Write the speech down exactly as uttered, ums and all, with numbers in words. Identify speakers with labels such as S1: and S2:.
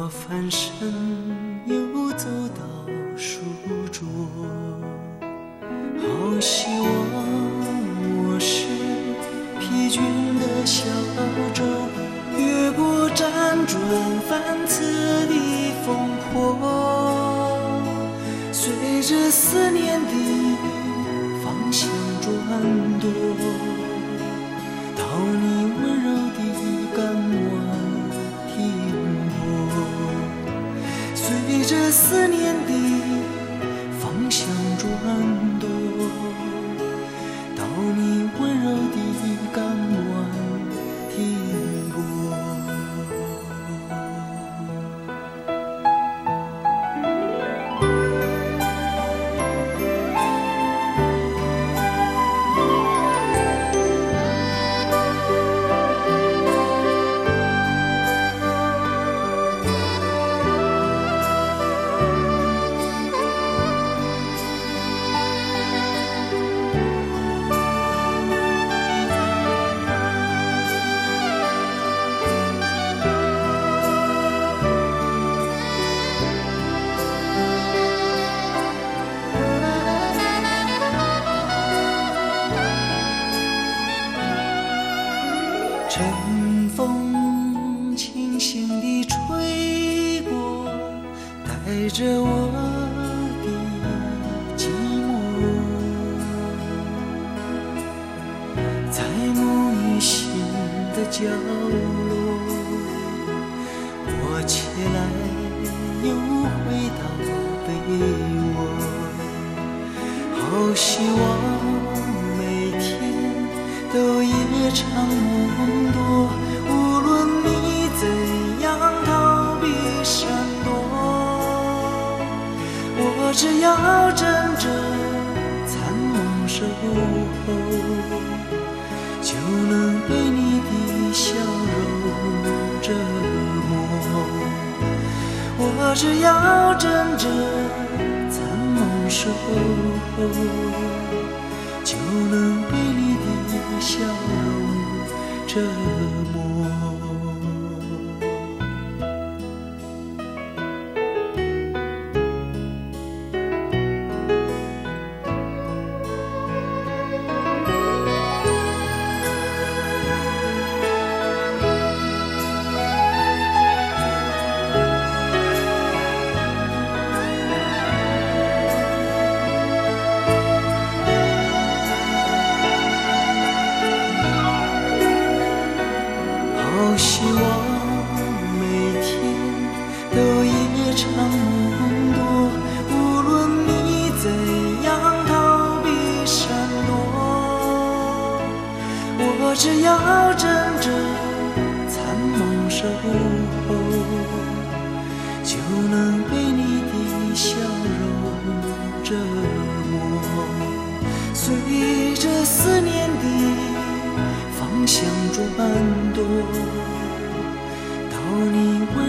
S1: 翻身又走到书桌，好希望我是疲倦的小舟，越过辗转反侧的风波，随着思念的方向转动，到你温柔的港湾停泊，随着思念的方向转动，到你温柔的港湾停泊。晨风轻轻地吹过，带着我的寂寞，在沐浴心的角落，我起来又回到被窝，好希望每天都夜长梦多，无论你怎样逃避闪躲，我只要枕着残梦守候，就能被你的笑容折磨，我只要枕着残梦守候，就能被你的笑容折磨。好希望每天都夜长梦多，无论你怎样逃避闪躲，我只要枕着残梦守候，就能被你的笑容折磨，随着思念的方向转动，到你温